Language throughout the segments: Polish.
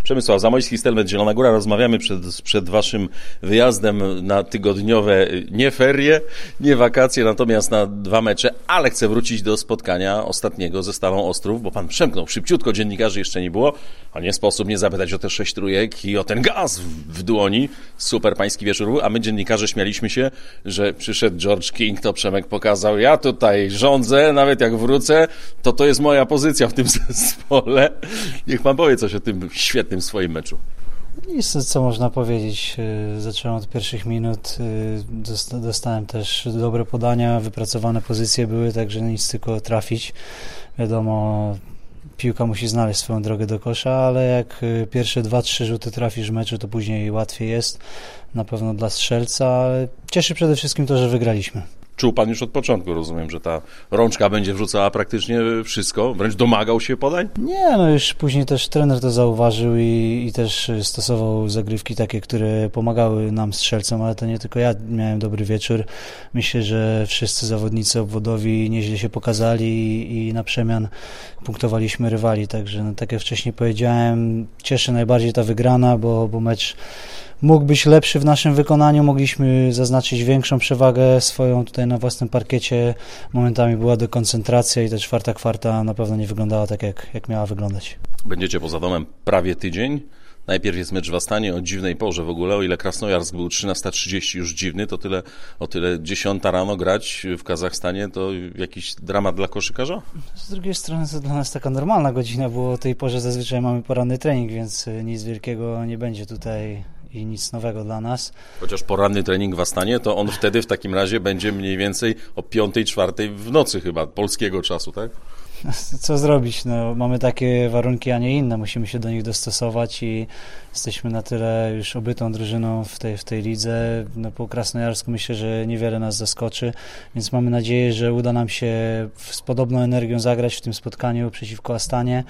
Przemysław Zamojski, Stelmet, Zielona Góra. Rozmawiamy przed waszym wyjazdem na tygodniowe nie ferie, nie wakacje, natomiast na 2 mecze, ale chcę wrócić do spotkania ostatniego ze Stalą Ostrów, bo pan przemknął szybciutko, dziennikarzy jeszcze nie było, a nie sposób nie zapytać o te 6 trójek i o ten gaz w dłoni. Super pański wieczór był, a my dziennikarze śmialiśmy się, że przyszedł George King, to Przemek pokazał, ja tutaj rządzę, nawet jak wrócę, to jest moja pozycja w tym zespole. Niech pan powie coś o tym świetnym swoim meczu. Nic, co można powiedzieć. Zacząłem od pierwszych minut, dostałem też dobre podania, wypracowane pozycje były, także nic, tylko trafić. Wiadomo, piłka musi znaleźć swoją drogę do kosza, ale jak pierwsze 2-3 rzuty trafisz w meczu, to później łatwiej jest, na pewno dla strzelca, ale cieszy przede wszystkim to, że wygraliśmy. Czuł pan już od początku, rozumiem, że ta rączka będzie wrzucała praktycznie wszystko, wręcz domagał się podań? Nie, no już później też trener to zauważył i też stosował zagrywki takie, które pomagały nam strzelcom, ale to nie tylko ja miałem dobry wieczór. Myślę, że wszyscy zawodnicy obwodowi nieźle się pokazali i na przemian punktowaliśmy rywali, także no, tak jak wcześniej powiedziałem, cieszy najbardziej ta wygrana, bo mecz mógł być lepszy w naszym wykonaniu, mogliśmy zaznaczyć większą przewagę swoją tutaj na własnym parkiecie. Momentami była dekoncentracja i ta 4. kwarta na pewno nie wyglądała tak, jak miała wyglądać. Będziecie poza domem prawie tydzień. Najpierw jest mecz w Astanie o dziwnej porze w ogóle. O ile Krasnojarsk był 13:30 już dziwny, to o tyle 10 rano grać w Kazachstanie to jakiś dramat dla koszykarza? Z drugiej strony to dla nas taka normalna godzina, bo o tej porze zazwyczaj mamy poranny trening, więc nic wielkiego nie będzie tutaj i nic nowego dla nas. Chociaż poranny trening w Astanie, to on wtedy w takim razie będzie mniej więcej o 5:00-4:00 w nocy chyba, polskiego czasu, tak? Co zrobić? No, mamy takie warunki, a nie inne. Musimy się do nich dostosować i jesteśmy na tyle już obytą drużyną w tej lidze. No, po Krasnojarsku myślę, że niewiele nas zaskoczy, więc mamy nadzieję, że uda nam się z podobną energią zagrać w tym spotkaniu przeciwko Astanie.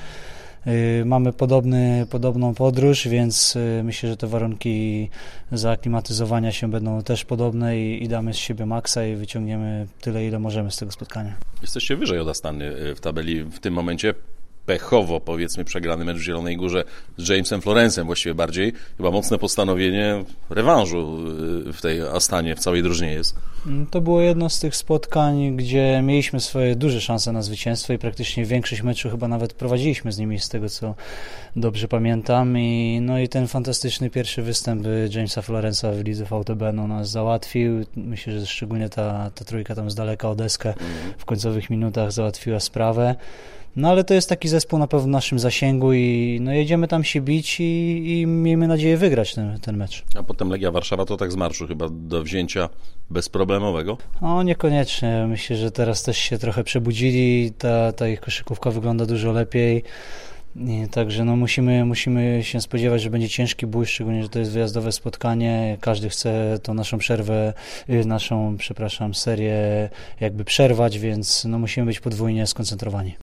Mamy podobną podróż, więc myślę, że te warunki zaaklimatyzowania się będą też podobne i damy z siebie maksa i wyciągniemy tyle, ile możemy z tego spotkania. Jesteście wyżej od Astany w tabeli w tym momencie. Pechowo, powiedzmy, przegrany mecz w Zielonej Górze z Jamesem Florencem właściwie bardziej. Chyba mocne postanowienie rewanżu w tej Astanie, w całej drużynie jest. To było jedno z tych spotkań, gdzie mieliśmy swoje duże szanse na zwycięstwo i praktycznie większość meczu chyba nawet prowadziliśmy z nimi, z tego co dobrze pamiętam. I ten fantastyczny pierwszy występ Jamesa Florenca w lidze VTB nas załatwił. Myślę, że szczególnie ta trójka tam z daleka o deskę w końcowych minutach załatwiła sprawę. No ale to jest taki zespół na pewno w naszym zasięgu i jedziemy tam się bić i miejmy nadzieję wygrać ten mecz. A potem Legia Warszawa to tak z marszu chyba do wzięcia bezproblemowego? No niekoniecznie. Myślę, że teraz też się trochę przebudzili, ta ich koszykówka wygląda dużo lepiej. Także no musimy się spodziewać, że będzie ciężki bój, szczególnie, że to jest wyjazdowe spotkanie. Każdy chce tą naszą serię jakby przerwać, więc no musimy być podwójnie skoncentrowani.